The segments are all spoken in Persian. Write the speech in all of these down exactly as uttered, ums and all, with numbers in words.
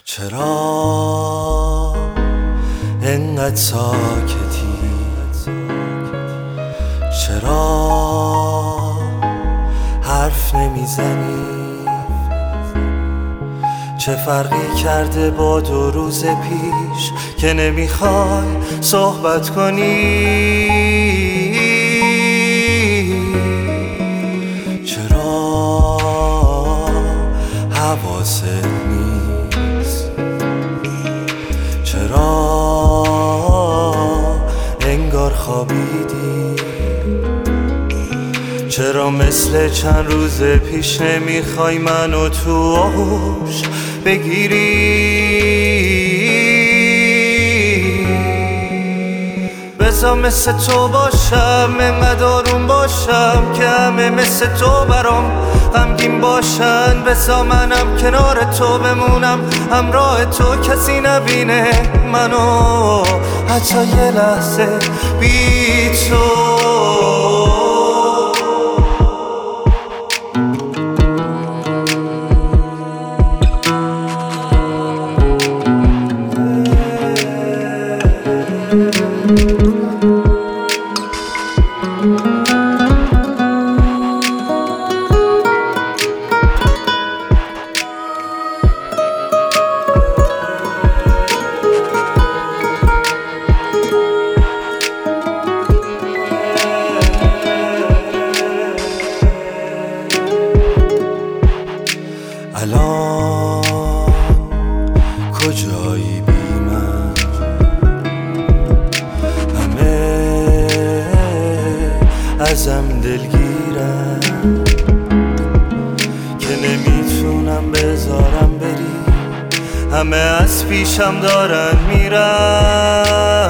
چرا انقدر ساکتی؟ چرا حرف نمیزنی؟ چه فرقی کرده با دو روز پیش که نمیخوای صحبت کنی؟ چرا حواست نیست؟ چرا انگار خوابیدی؟ چرا مثل چند روز پیش نمیخوای منو تو آغوش بگیری؟ بذار مثل تو باشم، انقدر آروم باشم که همه مثل تو برام غمگین باشن. بذار منم کنار تو بمونم، همراه تو کسی نبینه منو حتی یه لحظه بی تو. الان کجایی بی من؟ همه ازم دلگیرن که نمیتونم بذارم بری. همه از پیشم دارن میرن،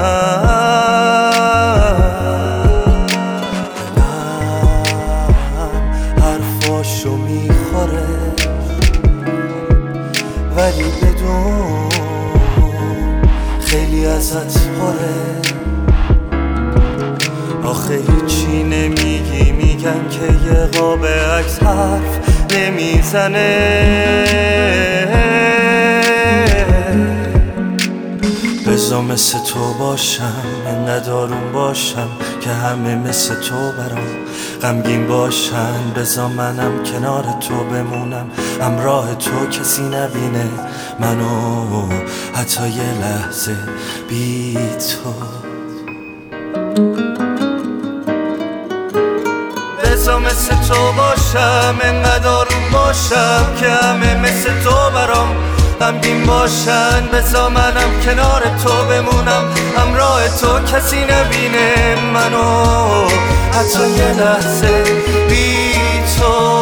دلم حرفاشو میخوره ولی بدون خیلی ازت پره. آخه هیچی نمیگی، میگن که یه قاب عکس حرف نمیزنه. بذار مثل تو باشم، انقدر آروم باشم که همه مثل تو برام غمگین باشن. بذار منم کنار تو بمونم، همراه تو کسی نبینه منو حتی یه لحظه بی تو. بذار مثل تو باشم، انقدر آروم باشم که همه مثل تو برام غمگین باشن. بذار منم کنار تو بمونم، همراه تو کسی نبینه منو حتی یه لحظه بی تو.